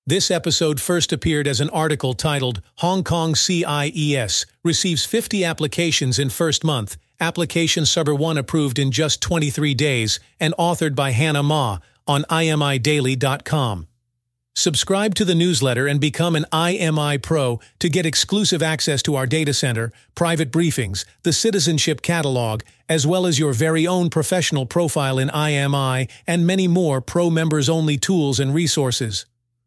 This episode first appeared as an article titled Hong Kong CIES receives 50 applications in first month, application Summer 1 approved in just 23 days, and authored by Hannah Ma on IMIdaily.com. Subscribe to the newsletter and become an IMI Pro to get exclusive access to our data center, private briefings, the citizenship catalog, as well as your very own professional profile in IMI and many more Pro members-only tools and resources.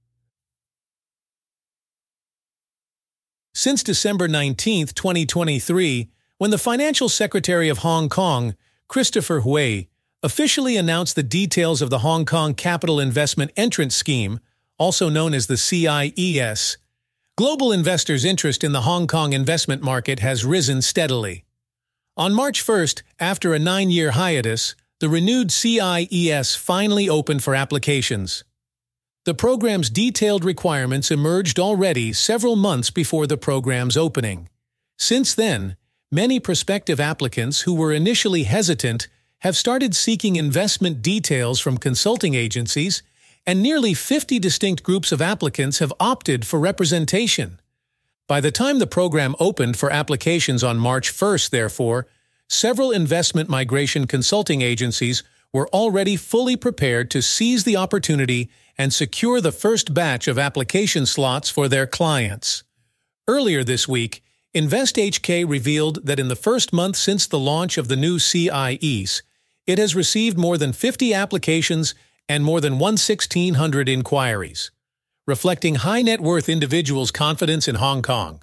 Since December 19, 2023, when the Financial Secretary of Hong Kong, Christopher Hui, officially announced the details of the Hong Kong Capital Investment Entrance Scheme, also known as the CIES, global investors' interest in the Hong Kong investment market has risen steadily. On March 1st, after a 9-year hiatus, the renewed CIES finally opened for applications. The program's detailed requirements emerged already several months before the program's opening. Since then, many prospective applicants who were initially hesitant have started seeking investment details from consulting agencies, and nearly 50 distinct groups of applicants have opted for representation. By the time the program opened for applications on March 1st, therefore, several investment migration consulting agencies were already fully prepared to seize the opportunity and secure the first batch of application slots for their clients. Earlier this week, InvestHK revealed that in the first month since the launch of the new CIES, it has received more than 50 applications and more than 1,600 inquiries, reflecting high-net-worth individuals' confidence in Hong Kong.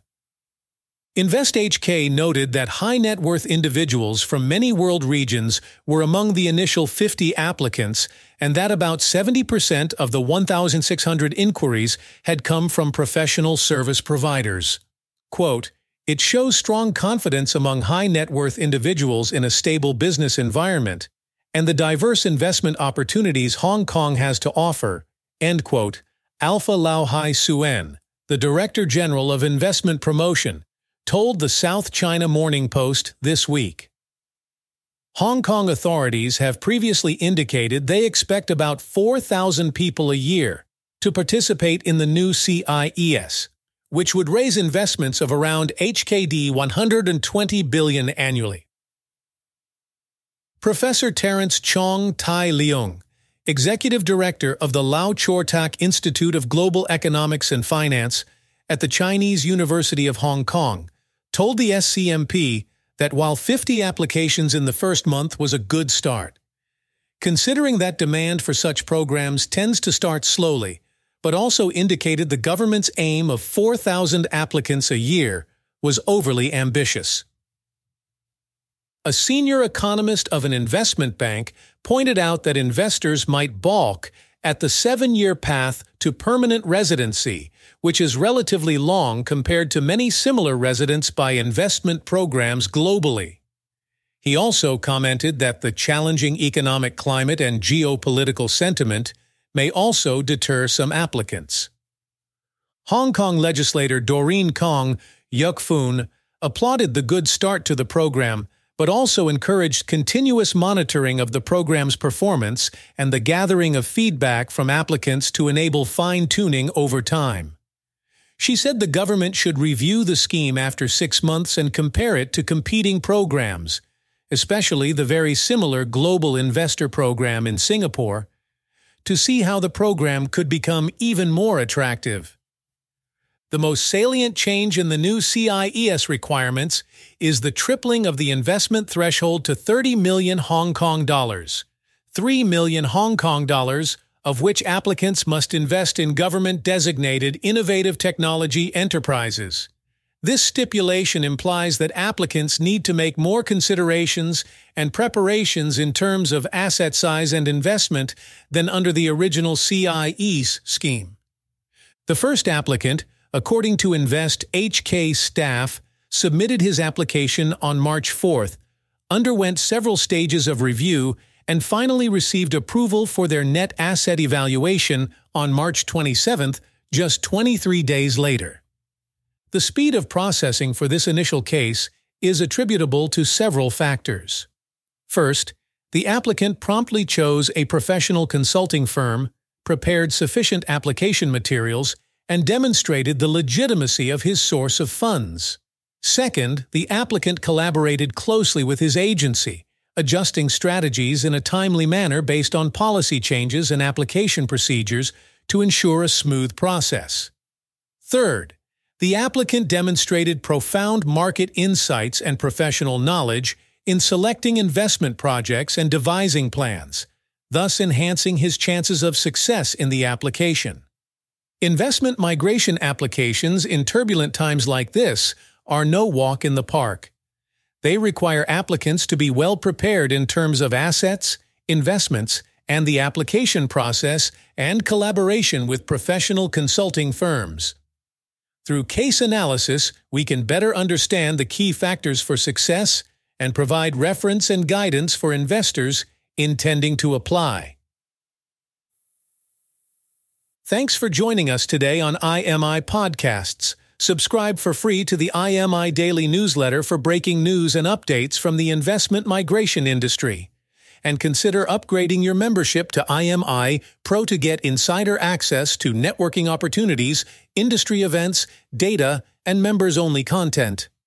InvestHK noted that high-net-worth individuals from many world regions were among the initial 50 applicants and that about 70% of the 1,600 inquiries had come from professional service providers. Quote, "It shows strong confidence among high-net-worth individuals in a stable business environment and the diverse investment opportunities Hong Kong has to offer," end quote. Alpha Lau Hai Suen, the Director General of Investment Promotion, told the South China Morning Post this week. Hong Kong authorities have previously indicated they expect about 4,000 people a year to participate in the new CIES, which would raise investments of around HKD 120 billion annually. Professor Terence Chong Tai Leung, Executive Director of the Lau Chor Tak Institute of Global Economics and Finance at the Chinese University of Hong Kong, told the SCMP that while 50 applications in the first month was a good start, considering that demand for such programs tends to start slowly, but also indicated the government's aim of 4,000 applicants a year was overly ambitious. A senior economist of an investment bank pointed out that investors might balk at the 7-year path to permanent residency, which is relatively long compared to many similar residence by investment programs globally. He also commented that the challenging economic climate and geopolitical sentiment may also deter some applicants. Hong Kong legislator Doreen Kong Yuk Foon applauded the good start to the program, but also encouraged continuous monitoring of the program's performance and the gathering of feedback from applicants to enable fine-tuning over time. She said the government should review the scheme after 6 months and compare it to competing programs, especially the very similar Global Investor Program in Singapore, to see how the program could become even more attractive. The most salient change in the new CIES requirements is the tripling of the investment threshold to 30 million Hong Kong dollars, 3 million Hong Kong dollars of which applicants must invest in government-designated innovative technology enterprises. This stipulation implies that applicants need to make more considerations and preparations in terms of asset size and investment than under the original CIES scheme. The first applicant, according to InvestHK staff, submitted his application on March 4th, underwent several stages of review, and finally received approval for their net asset evaluation on March 27th, just 23 days later. The speed of processing for this initial case is attributable to several factors. First, the applicant promptly chose a professional consulting firm, prepared sufficient application materials and demonstrated the legitimacy of his source of funds. Second, the applicant collaborated closely with his agency, adjusting strategies in a timely manner based on policy changes and application procedures to ensure a smooth process. Third, the applicant demonstrated profound market insights and professional knowledge in selecting investment projects and devising plans, thus enhancing his chances of success in the application. Investment migration applications in turbulent times like this are no walk in the park. They require applicants to be well prepared in terms of assets, investments, and the application process and collaboration with professional consulting firms. Through case analysis, we can better understand the key factors for success and provide reference and guidance for investors intending to apply. Thanks for joining us today on IMI Podcasts. Subscribe for free to the IMI Daily Newsletter for breaking news and updates from the investment migration industry. And consider upgrading your membership to IMI Pro to get insider access to networking opportunities, industry events, data, and members-only content.